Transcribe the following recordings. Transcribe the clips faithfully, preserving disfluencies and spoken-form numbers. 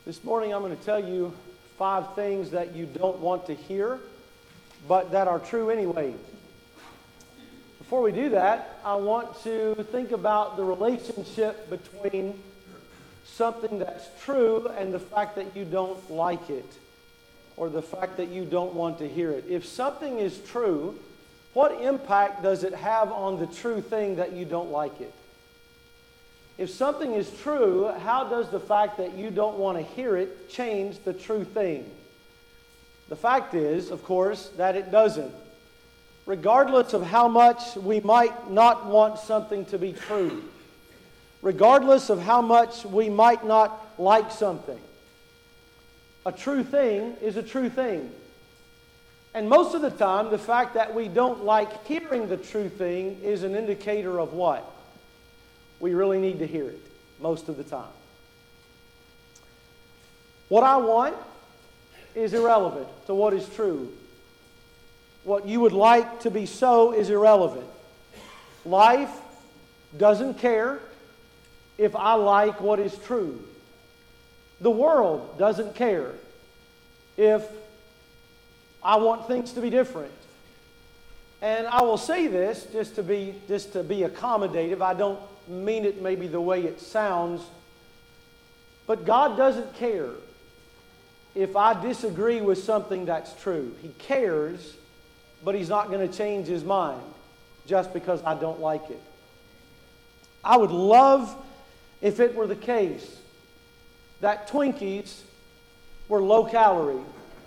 This morning I'm going to tell you five things that you don't want to hear, but that are true anyway. Before we do that, I want to think about the relationship between something that's true and the fact that you don't like it, or the fact that you don't want to hear it. If something is true, what impact does it have on the true thing that you don't like it? If something is true, how does the fact that you don't want to hear it change the true thing? The fact is, of course, that it doesn't. Regardless of how much we might not want something to be true, regardless of how much we might not like something, a true thing is a true thing. And most of the time, the fact that we don't like hearing the true thing is an indicator of what? We really need to hear it most of the time. What I want is irrelevant to what is true. What you would like to be so is irrelevant. Life doesn't care if I like what is true. The world doesn't care if I want things to be different. And I will say this just to be just to be accommodative. I don't mean it maybe the way it sounds, but God doesn't care if I disagree with something that's true. He cares, but He's not going to change His mind just because I don't like it. I would love if it were the case that Twinkies were low calorie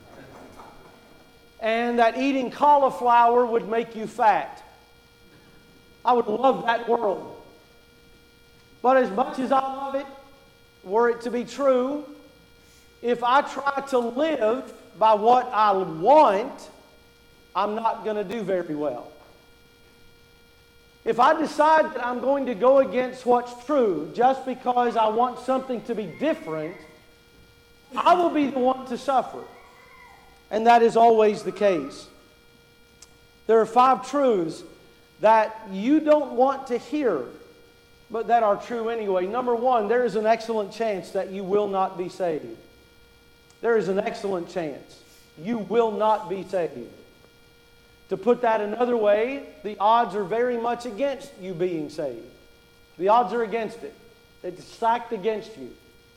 and that eating cauliflower would make you fat. I would love that world. But as much as I love it, were it to be true, if I try to live by what I want, I'm not going to do very well. If I decide that I'm going to go against what's true just because I want something to be different, I will be the one to suffer. And that is always the case. There are five truths that you don't want to hear, but that are true anyway. Number one, there is an excellent chance that you will not be saved. There is an excellent chance you will not be saved. To put that another way, the odds are very much against you being saved. The odds are against it. It's stacked against you.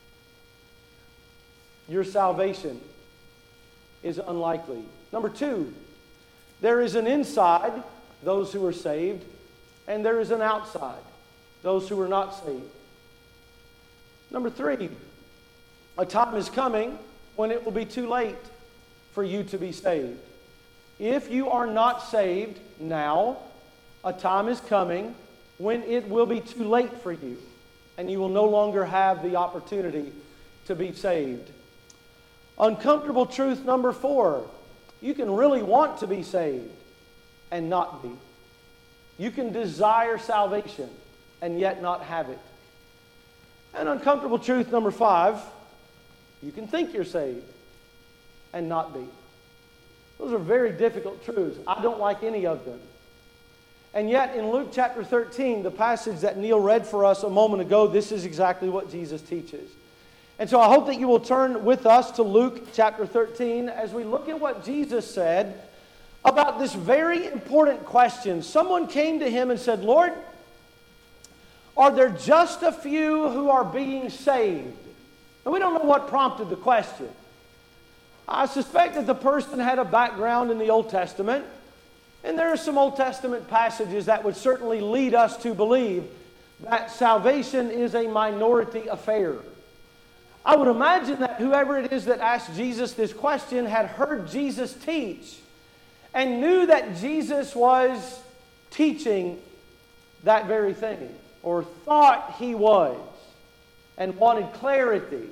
Your salvation is unlikely. Number two, there is an inside, those who are saved, and there is an outside, those who are not saved. Number three, a time is coming when it will be too late for you to be saved. If you are not saved now, a time is coming when it will be too late for you, and you will no longer have the opportunity to be saved. Uncomfortable truth number four, you can really want to be saved and not be. You can desire salvation and yet not have it. And uncomfortable truth number five, you can think you're saved and not be. Those are very difficult truths. I don't like any of them. And yet in Luke chapter thirteen, the passage that Neil read for us a moment ago, this is exactly what Jesus teaches. And so I hope that you will turn with us to Luke chapter thirteen as we look at what Jesus said about this very important question. Someone came to Him and said, Lord, are there just a few who are being saved? And we don't know what prompted the question. I suspect that the person had a background in the Old Testament, and there are some Old Testament passages that would certainly lead us to believe that salvation is a minority affair. I would imagine that whoever it is that asked Jesus this question had heard Jesus teach and knew that Jesus was teaching that very thing, or thought He was, and wanted clarity.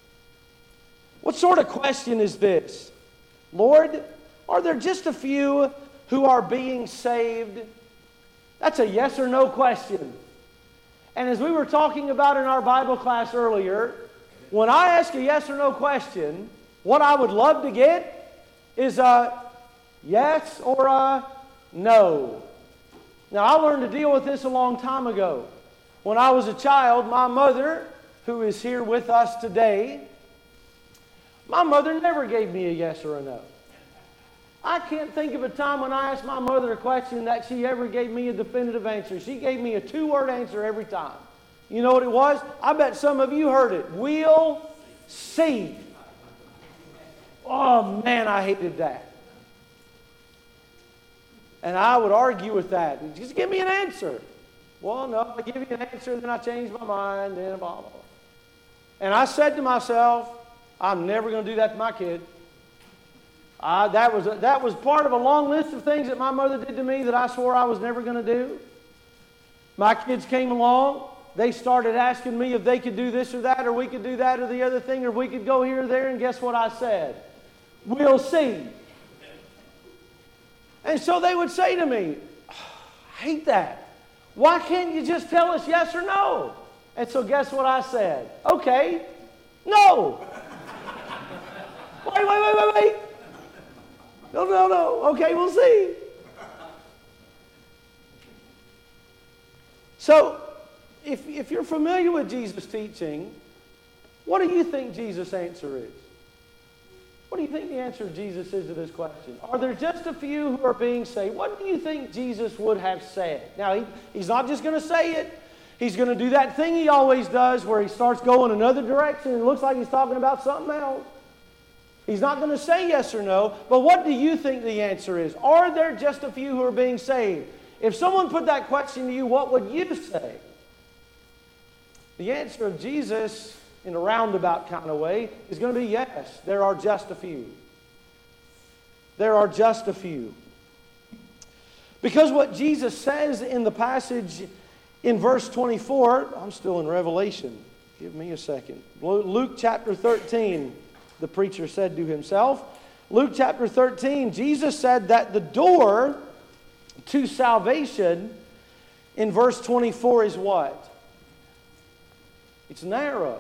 What sort of question is this? Lord, are there just a few who are being saved? That's a yes or no question. And as we were talking about in our Bible class earlier, when I ask a yes or no question, what I would love to get is a yes or a no. Now, I learned to deal with this a long time ago. When I was a child, my mother, who is here with us today, My mother never gave me a yes or a no. I can't think of a time when I asked my mother a question that she ever gave me a definitive answer. She gave me a two-word answer every time. You know what it was? I bet some of you heard it. We'll see. Oh, man, I hated that. And I would argue with that. Just give me an answer. Well, no, I give you an answer, then I change my mind, then blah, blah, blah. And I said to myself, I'm never going to do that to my kid. I, that, was a, that was part of a long list of things that my mother did to me that I swore I was never going to do. My kids came along. They started asking me if they could do this or that, or we could do that or the other thing, or we could go here or there, and guess what I said? We'll see. And so they would say to me, oh, I hate that. Why can't you just tell us yes or no? And so guess what I said? Okay, no. Wait, wait, wait, wait, wait. No, no, no. Okay, we'll see. So, if, if you're familiar with Jesus' teaching, what do you think Jesus' answer is? What do you think the answer of Jesus is to this question? Are there just a few who are being saved? What do you think Jesus would have said? Now, he, he's not just going to say it. He's going to do that thing he always does where he starts going another direction and it looks like he's talking about something else. He's not going to say yes or no, but what do you think the answer is? Are there just a few who are being saved? If someone put that question to you, what would you say? The answer of Jesus, in a roundabout kind of way, is going to be yes, there are just a few. There are just a few. Because what Jesus says in the passage in verse twenty-four, I'm still in Revelation. Give me a second. Luke chapter thirteen, the preacher said to himself. Luke chapter thirteen, Jesus said that the door to salvation in verse twenty-four is what? It's narrow.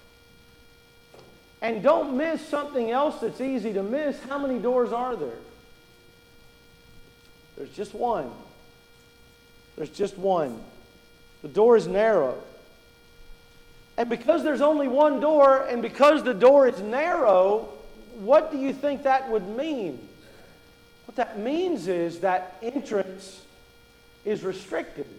And don't miss something else that's easy to miss. How many doors are there? There's just one. There's just one. The door is narrow. And because there's only one door, and because the door is narrow, what do you think that would mean? What that means is that entrance is restricted.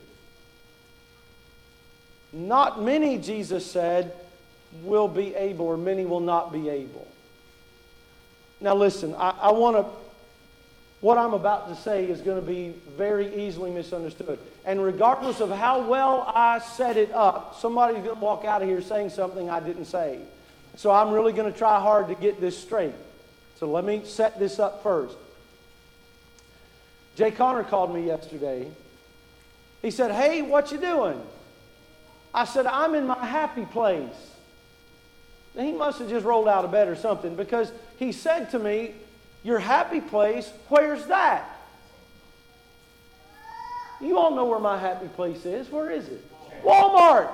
Not many, Jesus said, will be able, or many will not be able. Now listen, I, I want to, what I'm about to say is going to be very easily misunderstood. And regardless of how well I set it up, somebody's going to walk out of here saying something I didn't say. So I'm really going to try hard to get this straight. So let me set this up first. Jay Connor called me yesterday. He said, hey, what you doing? I said, I'm in my happy place. And he must have just rolled out of bed or something, because he said to me, your happy place, where's that? You all know where my happy place is. Where is it? Walmart.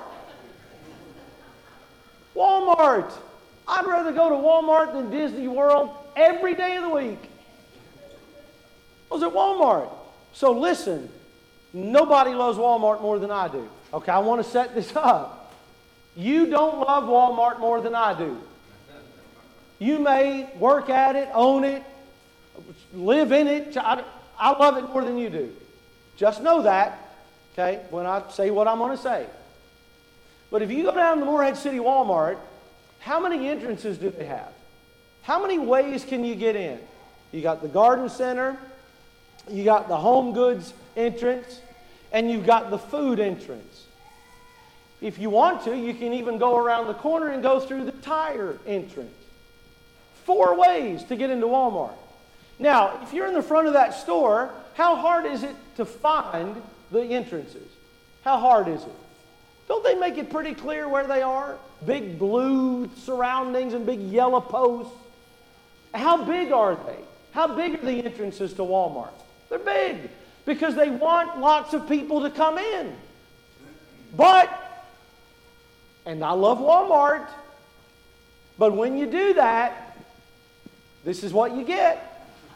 Walmart. I'd rather go to Walmart than Disney World every day of the week. I was at Walmart. So listen, nobody loves Walmart more than I do. Okay, I want to set this up. You don't love Walmart more than I do. You may work at it, own it, live in it. I, I love it more than you do. Just know that, okay, when I say what I'm going to say. But if you go down to the Morehead City Walmart, how many entrances do they have? How many ways can you get in? You got the garden center, you got the home goods entrance, and you've got the food entrance. If you want to, you can even go around the corner and go through the tire entrance. Four ways to get into Walmart. Now, if you're in the front of that store, how hard is it to find the entrances? How hard is it? Don't they make it pretty clear where they are? Big blue surroundings and big yellow posts. How big are they? How big are the entrances to Walmart? They're big because they want lots of people to come in. But, and I love Walmart, but when you do that, this is what you get.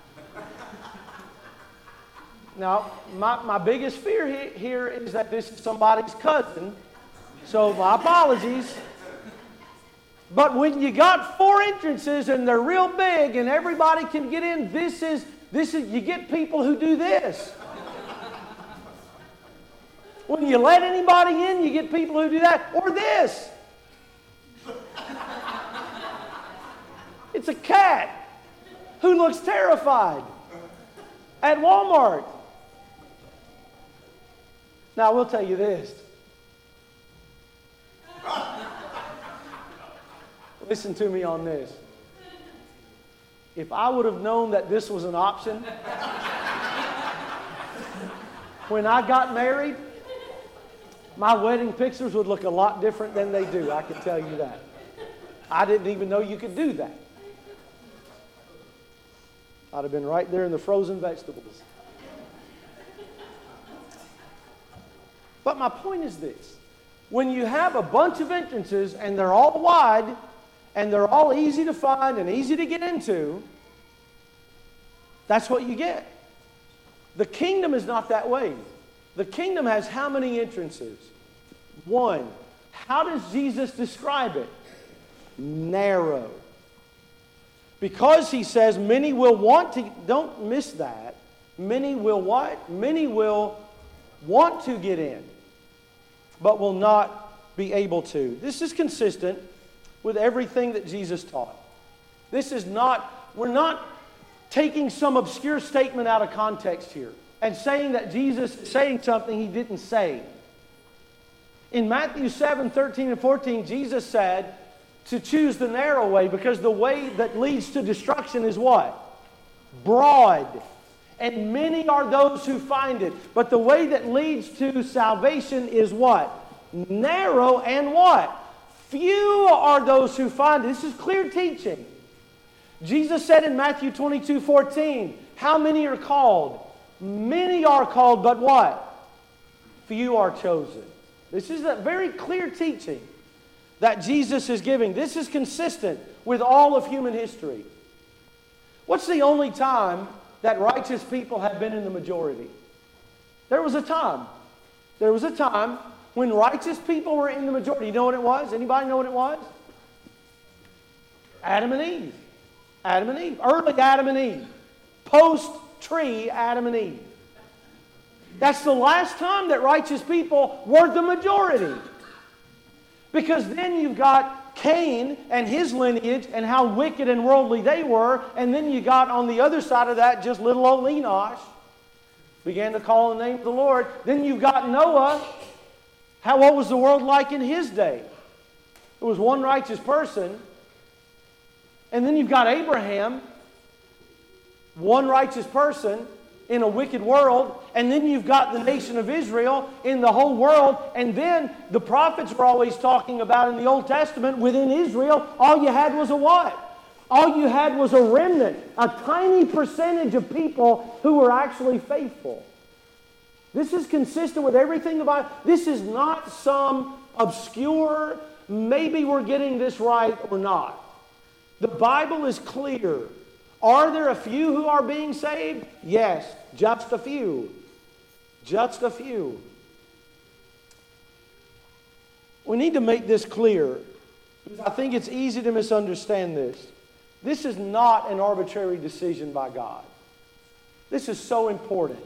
Now, my, my biggest fear he, here is that this is somebody's cousin, so my apologies. But when you got four entrances and they're real big and everybody can get in, this is, this is, you get people who do this. When you let anybody in, you get people who do that. Or this. It's a cat who looks terrified at Walmart. Now, I will tell you this. Listen to me on this. If I would have known that this was an option when I got married, my wedding pictures would look a lot different than they do. I can tell you that. I didn't even know you could do that. I'd have been right there in the frozen vegetables. But my point is this. When you have a bunch of entrances and they're all wide and they're all easy to find and easy to get into, that's what you get. The kingdom is not that way. The kingdom has how many entrances? One. How does Jesus describe it? Narrow. Because he says many will want to, don't miss that. Many will what? Many will want to get in, but will not be able to. This is consistent with everything that Jesus taught. This is not, we're not taking some obscure statement out of context here and saying that Jesus is saying something he didn't say. In Matthew seven, thirteen and fourteen, Jesus said to choose the narrow way because the way that leads to destruction is what? Broad. And many are those who find it. But the way that leads to salvation is what? Narrow and what? Few are those who find it. This is clear teaching. Jesus said in Matthew twenty-two, fourteen, how many are called? Many are called, but what? Few are chosen. This is a very clear teaching that Jesus is giving. This is consistent with all of human history. What's the only time that righteous people have been in the majority? There was a time. There was a time when righteous people were in the majority. You know what it was? Anybody know what it was? Adam and Eve. Adam and Eve. Early Adam and Eve. Post-tree Adam and Eve. That's the last time that righteous people were the majority. Because then you've got Cain and his lineage and how wicked and worldly they were. And then you got on the other side of that just little old Enosh. Began to call on the name of the Lord. Then you've got Noah. How, what was the world like in his day? There was one righteous person. And then you've got Abraham. One righteous person in a wicked world. And then you've got the nation of Israel in the whole world. And then the prophets were always talking about in the Old Testament, within Israel, all you had was a what? All you had was a remnant, a tiny percentage of people who were actually faithful. This is consistent with everything the Bible. This is not some obscure, maybe we're getting this right or not. The Bible is clear. Are there a few who are being saved? Yes, just a few. Just a few. We need to make this clear, because I think it's easy to misunderstand this. This is not an arbitrary decision by God. This is so important.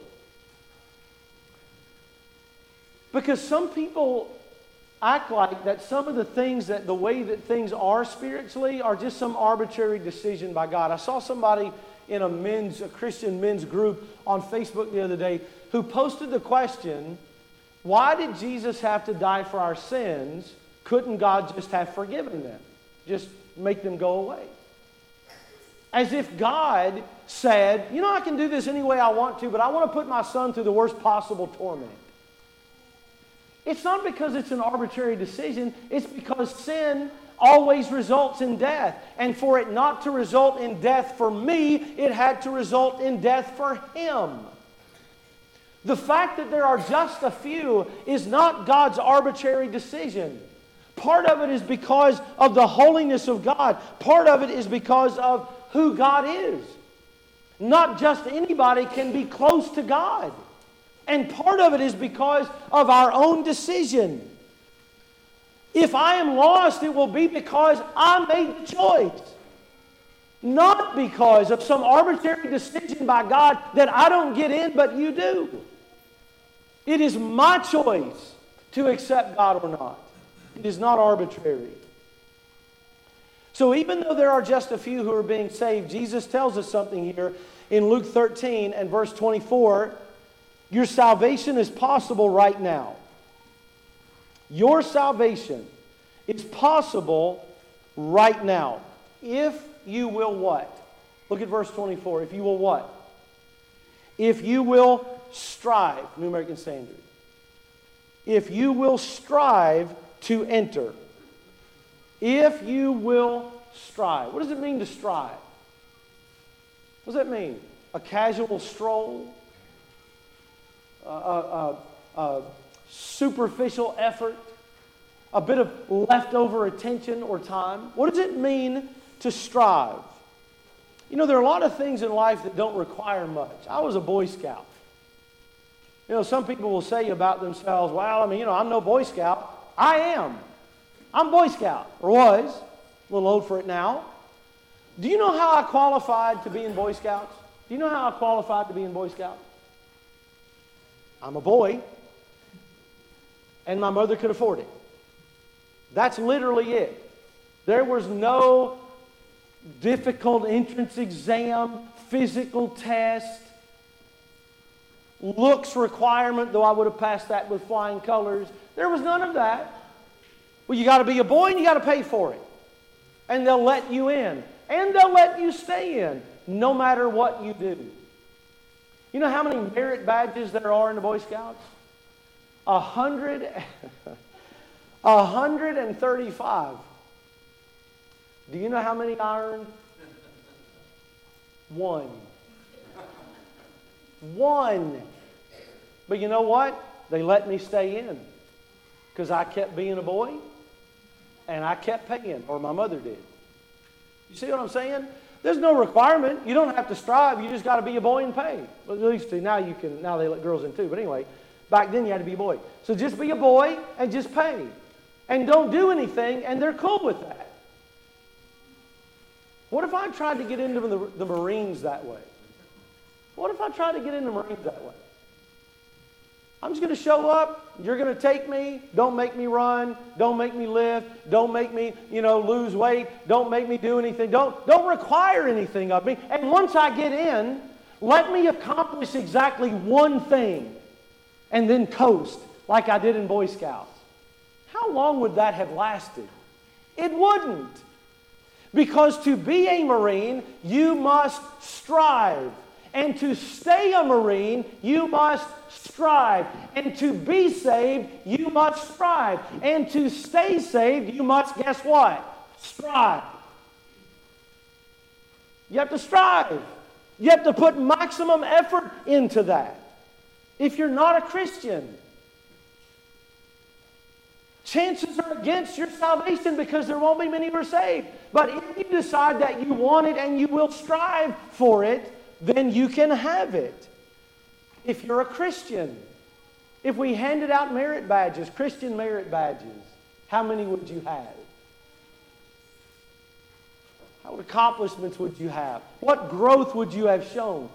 Because some people act like that some of the things, that the way that things are spiritually are just some arbitrary decision by God. I saw somebody in a men's, a Christian men's group on Facebook the other day who posted the question, why did Jesus have to die for our sins? Couldn't God just have forgiven them? Just make them go away? As if God said, you know, I can do this any way I want to, but I want to put my son through the worst possible torment. It's not because it's an arbitrary decision. It's because sin always results in death. And for it not to result in death for me, it had to result in death for him. The fact that there are just a few is not God's arbitrary decision. Part of it is because of the holiness of God. Part of it is because of who God is. Not just anybody can be close to God. And part of it is because of our own decision. If I am lost, it will be because I made the choice. Not because of some arbitrary decision by God that I don't get in, but you do. It is my choice to accept God or not. It is not arbitrary. So even though there are just a few who are being saved, Jesus tells us something here in Luke thirteen and verse twenty-four. Your salvation is possible right now. Your salvation is possible right now. If you will what? Look at verse twenty-four. If you will what? If you will strive, New American Standard. If you will strive to enter. If you will strive. What does it mean to strive? What does that mean? A casual stroll? A, a, a, a superficial effort? A bit of leftover attention or time? What does it mean to strive? You know, there are a lot of things in life that don't require much. I was a Boy Scout. You know, some people will say about themselves, well, I mean, you know, I'm no Boy Scout. I am. I'm Boy Scout, or was. A little old for it now. Do you know how I qualified to be in Boy Scouts? Do you know how I qualified to be in Boy Scouts? I'm a boy, and my mother could afford it. That's literally it. There was no difficult entrance exam, physical test, looks requirement, though I would have passed that with flying colors. There was none of that. Well, you got to be a boy and you got to pay for it. And they'll let you in. And they'll let you stay in, no matter what you do. You know how many merit badges there are in the Boy Scouts? A hundred, a hundred and thirty-five. Do you know how many I earned? One. One. But you know what? They let me stay in because I kept being a boy and I kept paying, or my mother did. You see what I'm saying? There's no requirement. You don't have to strive. You just got to be a boy and pay. Well, at least now you can. Now they let girls in too. But anyway, back then you had to be a boy. So just be a boy and just pay, and don't do anything, and they're cool with that. What if I tried to get into the, the Marines that way? What if I tried to get into the Marines that way? I'm just going to show up. You're going to take me. Don't make me run. Don't make me lift. Don't make me, you know, lose weight. Don't make me do anything. Don't, don't require anything of me. And once I get in, let me accomplish exactly one thing and then coast like I did in Boy Scouts. How long would that have lasted? It wouldn't. Because to be a Marine, you must strive. And to stay a Marine, you must strive. And to be saved, you must strive. And to stay saved, you must, guess what? Strive. You have to strive. You have to put maximum effort into that. If you're not a Christian, chances are against your salvation because there won't be many who are saved. But if you decide that you want it and you will strive for it, then you can have it. If you're a Christian, if we handed out merit badges, Christian merit badges, how many would you have? What accomplishments would you have? What growth would you have shown?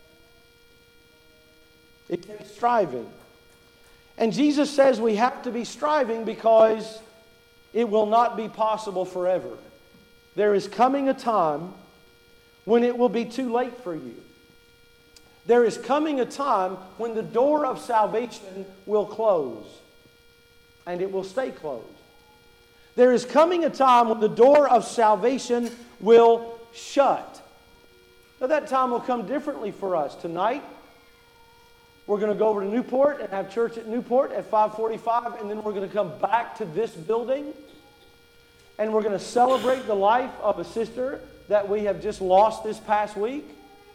It takes striving. And Jesus says we have to be striving because it will not be possible forever. There is coming a time when it will be too late for you. There is coming a time when the door of salvation will close, and it will stay closed. There is coming a time when the door of salvation will shut. Now that time will come differently for us. Tonight, we're going to go over to Newport and have church at Newport at five forty-five, and then we're going to come back to this building, and we're going to celebrate the life of a sister that we have just lost this past week.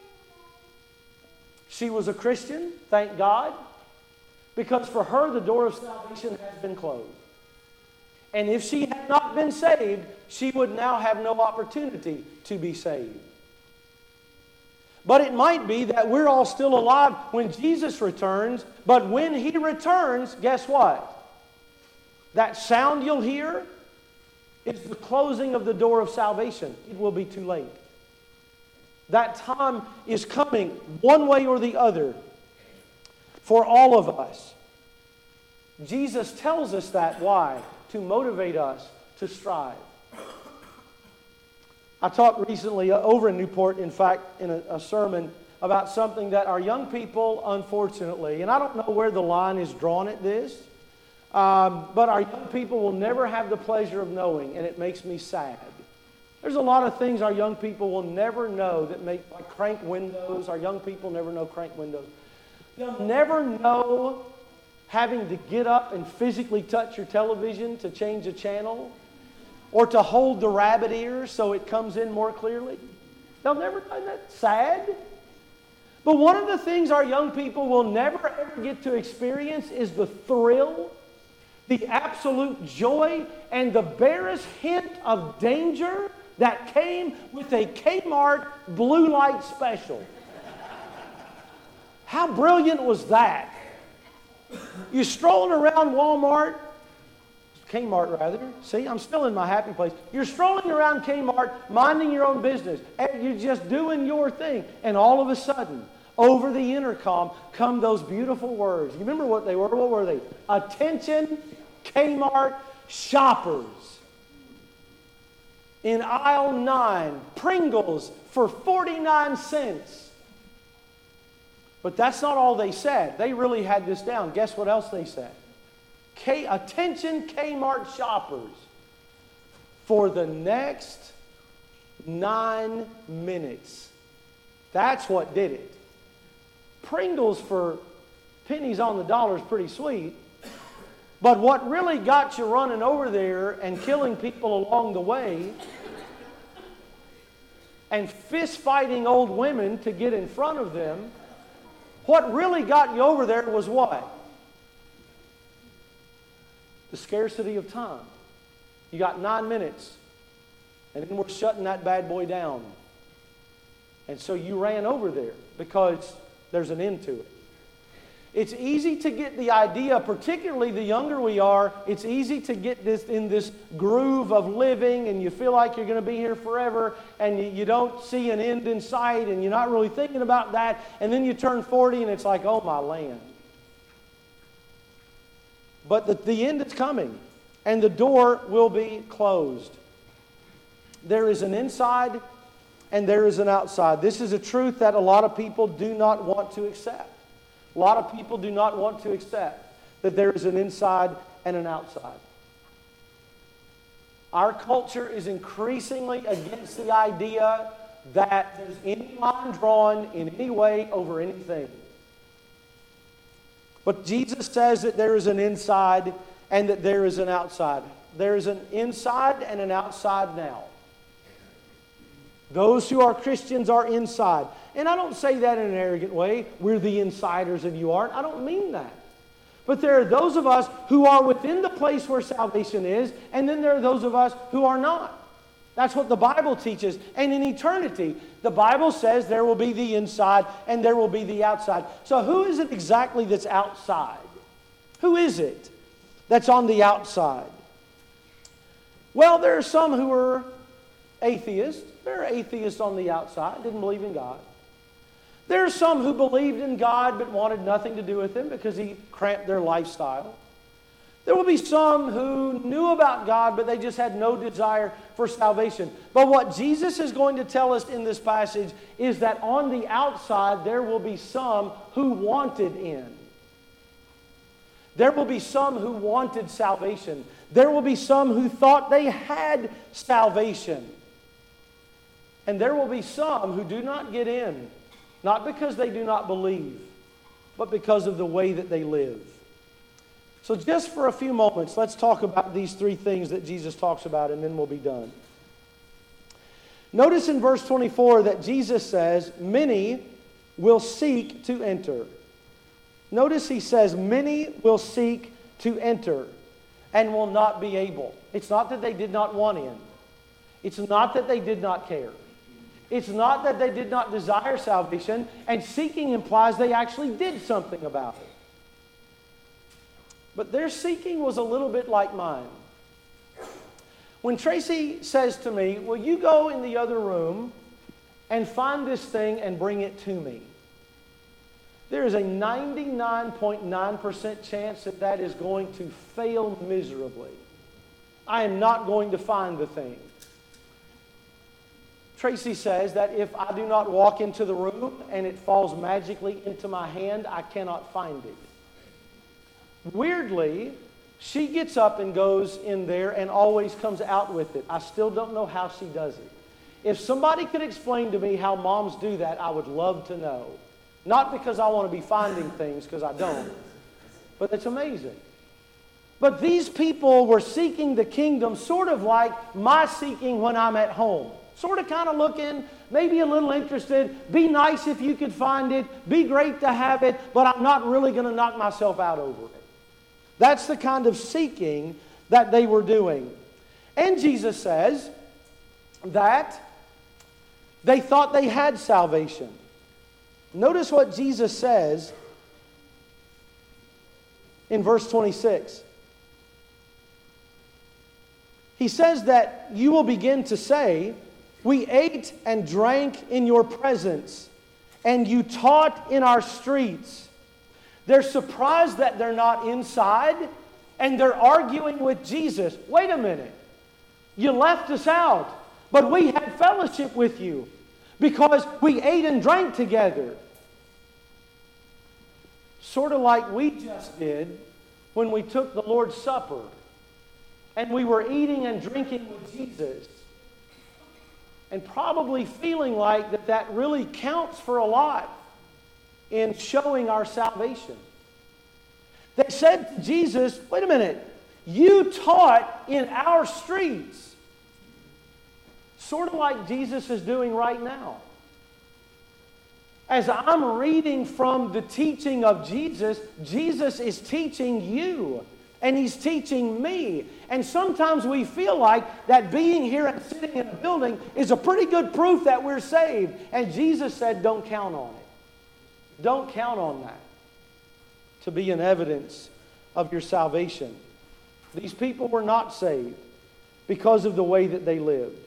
She was a Christian, thank God, because for her the door of salvation has been closed. And if she had not been saved, she would now have no opportunity to be saved. But it might be that we're all still alive when Jesus returns, but when He returns, guess what? That sound you'll hear is the closing of the door of salvation. It will be too late. That time is coming one way or the other for all of us. Jesus tells us that. Why? To motivate us to strive. I talked recently over in Newport, in fact, in a, a sermon about something that our young people, unfortunately, and I don't know where the line is drawn at this, um, but our young people will never have the pleasure of knowing, and it makes me sad. There's a lot of things our young people will never know that make, like crank windows. Our young people never know crank windows. They'll never know having to get up and physically touch your television to change a channel, or to hold the rabbit ears so it comes in more clearly. They'll never know. That's sad. But one of the things our young people will never ever get to experience is the thrill, the absolute joy, and the barest hint of danger that came with a Kmart blue light special. How brilliant was that? You're strolling around Walmart, Kmart rather. See, I'm still in my happy place. You're strolling around Kmart, minding your own business, and you're just doing your thing. And all of a sudden, over the intercom come those beautiful words. You remember what they were? What were they? Attention, Kmart shoppers. In aisle nine, Pringles for forty-nine cents. But that's not all they said. They really had this down. Guess what else they said? K- Attention, Kmart shoppers. For the next nine minutes. That's what did it. Pringles for pennies on the dollar is pretty sweet. But what really got you running over there and killing people along the way and fist fighting old women to get in front of them, what really got you over there was what? The scarcity of time. You got nine minutes, and then we're shutting that bad boy down. And so you ran over there because there's an end to it. It's easy to get the idea, particularly the younger we are, it's easy to get this in this groove of living, and you feel like you're going to be here forever, and you, you don't see an end in sight, and you're not really thinking about that, and then you turn forty, and it's like, oh my land. But the, the end is coming, and the door will be closed. There is an inside, and there is an outside. This is a truth that a lot of people do not want to accept. A lot of people do not want to accept that there is an inside and an outside. Our culture is increasingly against the idea that there's any line drawn in any way over anything. But Jesus says that there is an inside and that there is an outside. There is an inside and an outside now. Those who are Christians are inside. And I don't say that in an arrogant way. We're the insiders and you aren't. I don't mean that. But there are those of us who are within the place where salvation is, and then there are those of us who are not. That's what the Bible teaches. And in eternity, the Bible says there will be the inside and there will be the outside. So who is it exactly that's outside? Who is it that's on the outside? Well, there are some who are atheists. There are atheists on the outside, didn't believe in God. There are some who believed in God but wanted nothing to do with Him because He cramped their lifestyle. There will be some who knew about God but they just had no desire for salvation. But what Jesus is going to tell us in this passage is that on the outside there will be some who wanted in. There will be some who wanted salvation. There will be some who thought they had salvation. And there will be some who do not get in. Not because they do not believe, but because of the way that they live. So just for a few moments, let's talk about these three things that Jesus talks about, and then we'll be done. Notice in verse twenty-four that Jesus says, many will seek to enter. Notice He says, many will seek to enter and will not be able. It's not that they did not want in. It's not that they did not care. It's not that they did not desire salvation, and seeking implies they actually did something about it. But their seeking was a little bit like mine. When Tracy says to me, will you go in the other room and find this thing and bring it to me? There is a ninety-nine point nine percent chance that that is going to fail miserably. I am not going to find the thing. Tracy says that if I do not walk into the room and it falls magically into my hand, I cannot find it. Weirdly, she gets up and goes in there and always comes out with it. I still don't know how she does it. If somebody could explain to me how moms do that, I would love to know. Not because I want to be finding things, because I don't. But it's amazing. But these people were seeking the kingdom sort of like my seeking when I'm at home. Sort of kind of looking, maybe a little interested. Be nice if you could find it. Be great to have it. But I'm not really going to knock myself out over it. That's the kind of seeking that they were doing. And Jesus says that they thought they had salvation. Notice what Jesus says in verse twenty-six. He says that you will begin to say, we ate and drank in your presence, and you taught in our streets. They're surprised that they're not inside, and they're arguing with Jesus. Wait a minute. You left us out, but we had fellowship with you because we ate and drank together. Sort of like we just did when we took the Lord's Supper and we were eating and drinking with Jesus, and probably feeling like that that really counts for a lot in showing our salvation. They said to Jesus, wait a minute, you taught in our streets. Sort of like Jesus is doing right now. As I'm reading from the teaching of Jesus, Jesus is teaching you. And He's teaching me. And sometimes we feel like that being here and sitting in a building is a pretty good proof that we're saved. And Jesus said, don't count on it. Don't count on that to be an evidence of your salvation. These people were not saved because of the way that they lived.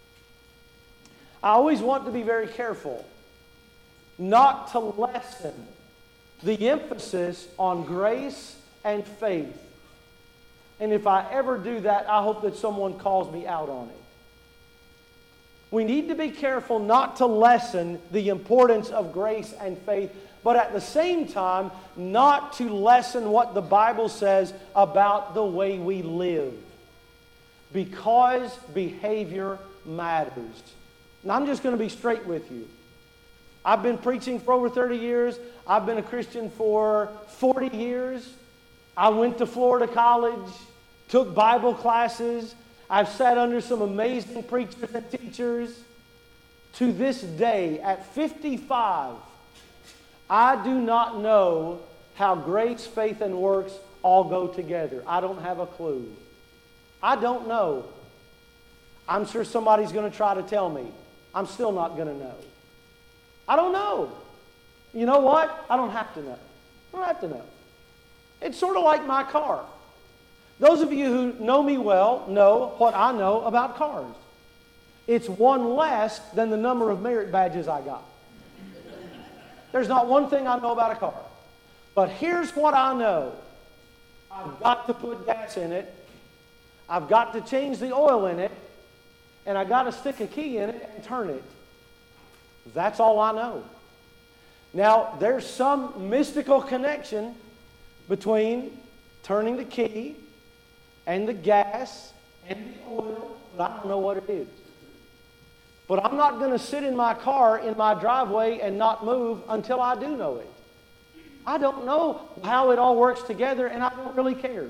I always want to be very careful not to lessen the emphasis on grace and faith. And if I ever do that, I hope that someone calls me out on it. We need to be careful not to lessen the importance of grace and faith, but at the same time, not to lessen what the Bible says about the way we live. Because behavior matters. Now, I'm just going to be straight with you. I've been preaching for over thirty years. I've been a Christian for forty years. I went to Florida College, took Bible classes. I've sat under some amazing preachers and teachers. To this day, at fifty-five, I do not know how grace, faith, and works all go together. I don't have a clue. I don't know. I'm sure somebody's going to try to tell me. I'm still not going to know. I don't know. You know what? I don't have to know. I don't have to know. It's sort of like my car. Those of you who know me well know what I know about cars. It's one less than the number of merit badges I got. There's not one thing I know about a car. But here's what I know. I've got to put gas in it. I've got to change the oil in it. And I've got to stick a key in it and turn it. That's all I know. Now, there's some mystical connection between turning the key and the gas and the oil, but I don't know what it is. But I'm not going to sit in my car in my driveway and not move until I do know it. I don't know how it all works together, and I don't really care.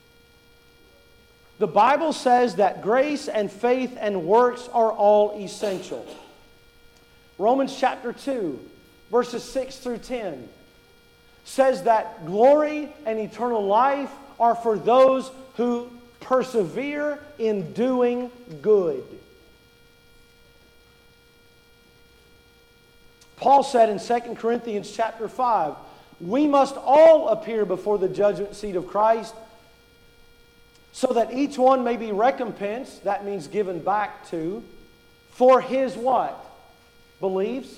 The Bible says that grace and faith and works are all essential. Romans chapter two, verses six through ten, says that glory and eternal life are for those who persevere in doing good. Paul said in Second Corinthians chapter five, We must all appear before the judgment seat of Christ so that each one may be recompensed, that means given back to, for his what? Beliefs.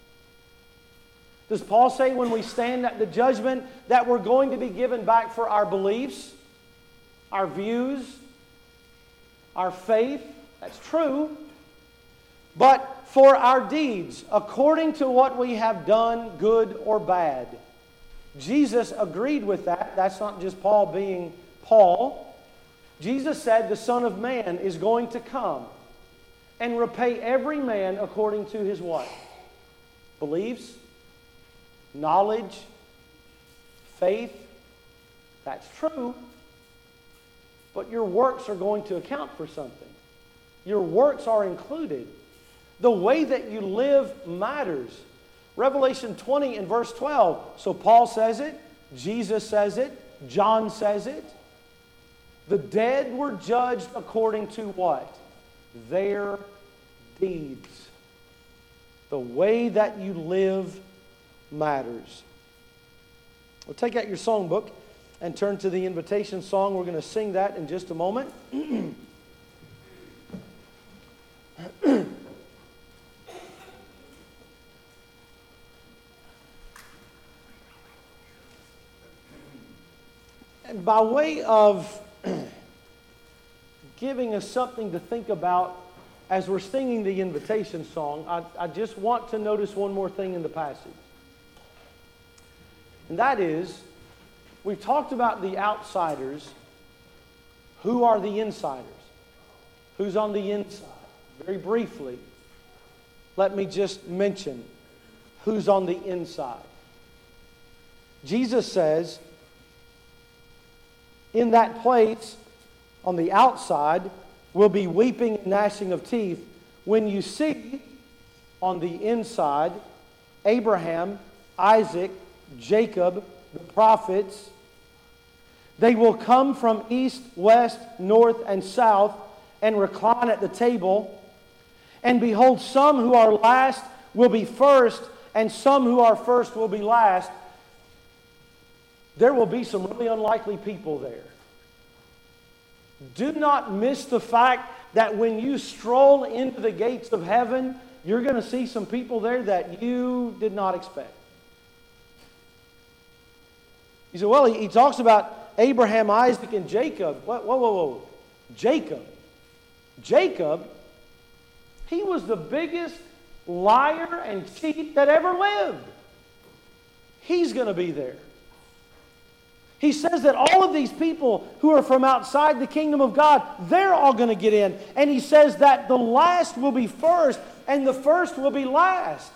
Does Paul say when we stand at the judgment that we're going to be given back for our beliefs, our views, our faith? That's true. But for our deeds, according to what we have done, good or bad. Jesus agreed with that. That's not just Paul being Paul. Jesus said the Son of Man is going to come and repay every man according to his what? Beliefs, knowledge, faith. That's true. But your works are going to account for something. Your works are included. The way that you live matters. Revelation twenty and verse twelve. So Paul says it, Jesus says it, John says it. The dead were judged according to what? Their deeds. The way that you live matters. Well, take out your songbook and turn to the invitation song. We're going to sing that in just a moment. And by way of giving us something to think about as we're singing the invitation song, I, I just want to notice one more thing in the passage. And that is, we've talked about the outsiders. Who are the insiders? Who's on the inside? Very briefly, let me just mention who's on the inside. Jesus says, in that place, on the outside, will be weeping and gnashing of teeth when you see on the inside Abraham, Isaac, Jacob, the prophets. They will come from east, west, north, and south and recline at the table. And behold, some who are last will be first, and some who are first will be last. There will be some really unlikely people there. Do not miss the fact that when you stroll into the gates of heaven, you're going to see some people there that you did not expect. You say, well, he, he talks about Abraham, Isaac, and Jacob. Whoa, whoa, whoa, whoa. Jacob. Jacob, he was the biggest liar and cheat that ever lived. He's going to be there. He says that all of these people who are from outside the kingdom of God, they're all going to get in. And he says that the last will be first and the first will be last.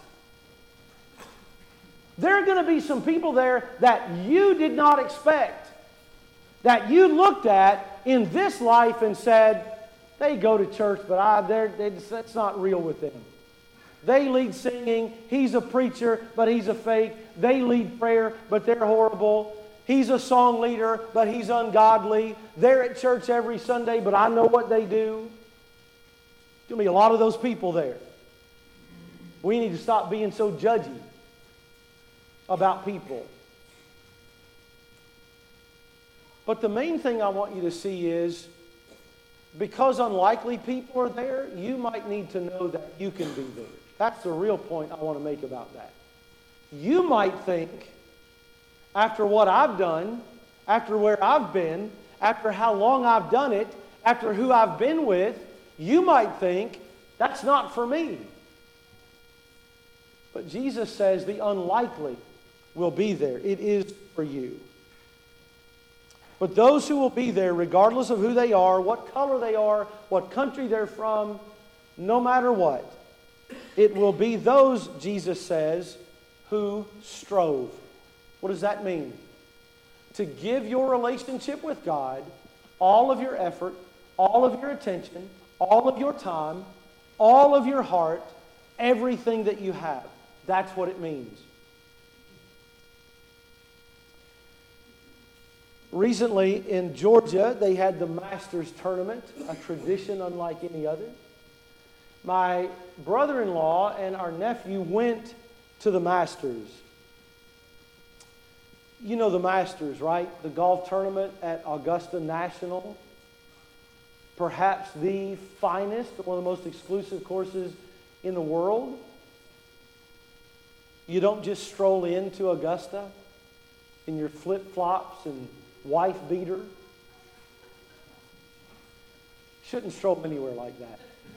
There are going to be some people there that you did not expect, that you looked at in this life and said, they go to church, but I, they're, they, that's not real with them. They lead singing. He's a preacher, but he's a fake. They lead prayer, but they're horrible. He's a song leader, but he's ungodly. They're at church every Sunday, but I know what they do. There's going to be a lot of those people there. We need to stop being so judgy about people. But the main thing I want you to see is, because unlikely people are there, you might need to know that you can be there. That's the real point I want to make about that. You might think, after what I've done, after where I've been, after how long I've done it, after who I've been with, you might think, that's not for me. But Jesus says the unlikely will be there. It is for you. But those who will be there, regardless of who they are, what color they are, what country they're from, no matter what, it will be those, Jesus says, who strove. What does that mean? To give your relationship with God all of your effort, all of your attention, all of your time, all of your heart, everything that you have. That's what it means. Recently in Georgia, they had the Masters tournament, a tradition unlike any other. My brother-in-law and our nephew went to the Masters. You know the Masters, right? The golf tournament at Augusta National. Perhaps the finest, one of the most exclusive courses in the world. You don't just stroll into Augusta in your flip-flops and wife beater. Shouldn't stroll anywhere like that.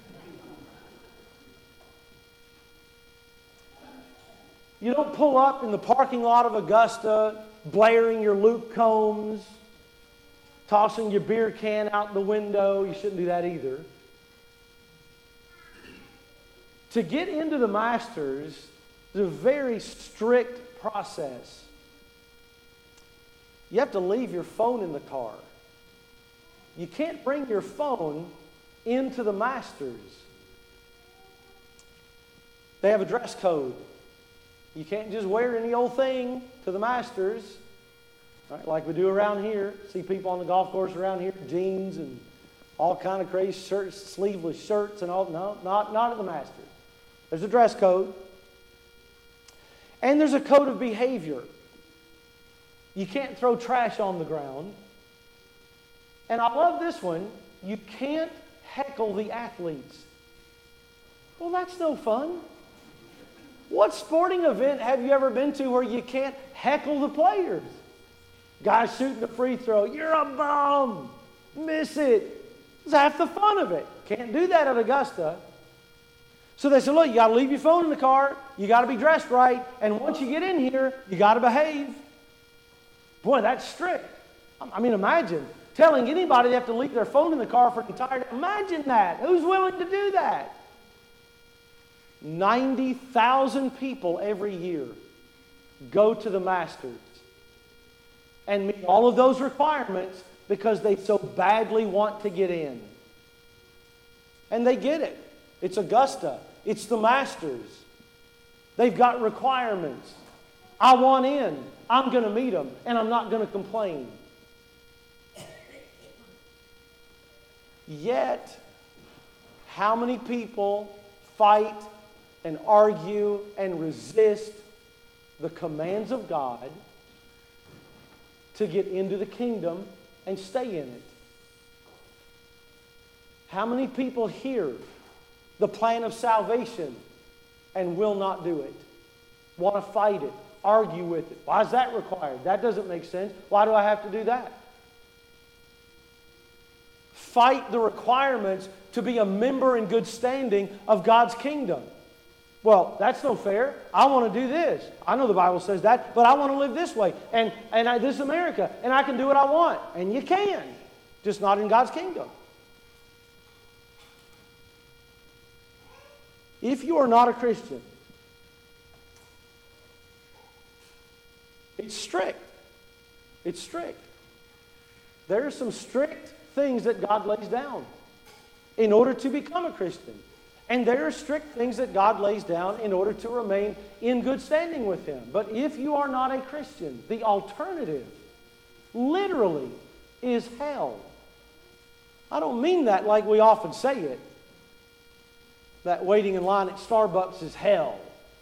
You don't pull up in the parking lot of Augusta blaring your Luke Combs, tossing your beer can out the window. You shouldn't do that either. To get into the Masters is a very strict process. You have to leave your phone in the car. You can't bring your phone into the Masters. They have a dress code. You can't just wear any old thing to the Masters, right? Like we do around here. See people on the golf course around here, jeans and all kind of crazy shirts, sleeveless shirts and all. No, not, not at the Masters. There's a dress code. And there's a code of behavior. You can't throw trash on the ground. And I love this one. You can't heckle the athletes. Well, that's no fun. What sporting event have you ever been to where you can't heckle the players? Guys shooting the free throw. You're a bum. Miss it. It's half the fun of it. Can't do that at Augusta. So they said, look, you got to leave your phone in the car. You got to be dressed right. And once you get in here, you got to behave. Boy, that's strict. I mean, imagine telling anybody they have to leave their phone in the car for the entire day. Imagine that. Who's willing to do that? ninety thousand people every year go to the Masters and meet all of those requirements because they so badly want to get in. And they get it. It's Augusta. It's the Masters. They've got requirements. I want in. I'm going to meet them, and I'm not going to complain. Yet, how many people fight and argue and resist the commands of God to get into the kingdom and stay in it? How many people hear the plan of salvation and will not do it? Want to fight it, argue with it. Why is that required? That doesn't make sense. Why do I have to do that? Fight the requirements to be a member in good standing of God's kingdom. Well, that's no fair. I want to do this. I know the Bible says that, but I want to live this way. And, and I, this is America, and I can do what I want. And you can, just not in God's kingdom. If you are not a Christian, it's strict. It's strict. There are some strict things that God lays down in order to become a Christian. And there are strict things that God lays down in order to remain in good standing with Him. But if you are not a Christian, the alternative literally is hell. I don't mean that like we often say it. That waiting in line at Starbucks is hell.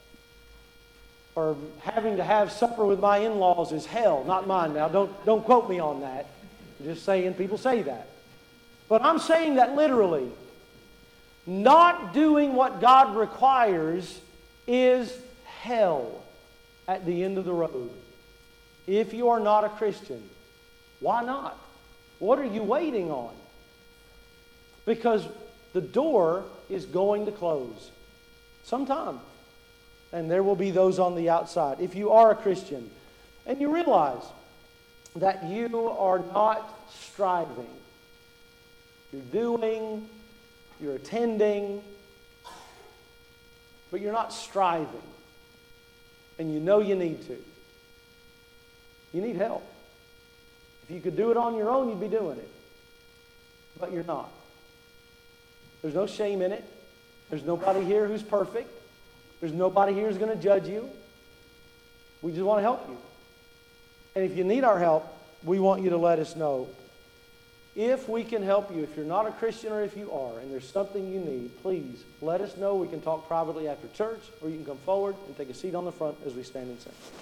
Or having to have supper with my in-laws is hell. Not mine now. Don't, don't quote me on that. I'm just saying people say that. But I'm saying that literally. Not doing what God requires is hell at the end of the road. If you are not a Christian, why not? What are you waiting on? Because the door is going to close sometime. And there will be those on the outside. If you are a Christian and you realize that you are not striving, you're doing, you're attending, but you're not striving, and you know you need to, you need help. If you could do it on your own, you'd be doing it. But you're not. There's no shame in it. There's nobody here who's perfect. There's nobody here who's going to judge you. We just want to help you. And if you need our help, we want you to let us know. If we can help you, if you're not a Christian or if you are, and there's something you need, please let us know. We can talk privately after church, or you can come forward and take a seat on the front as we stand and sing.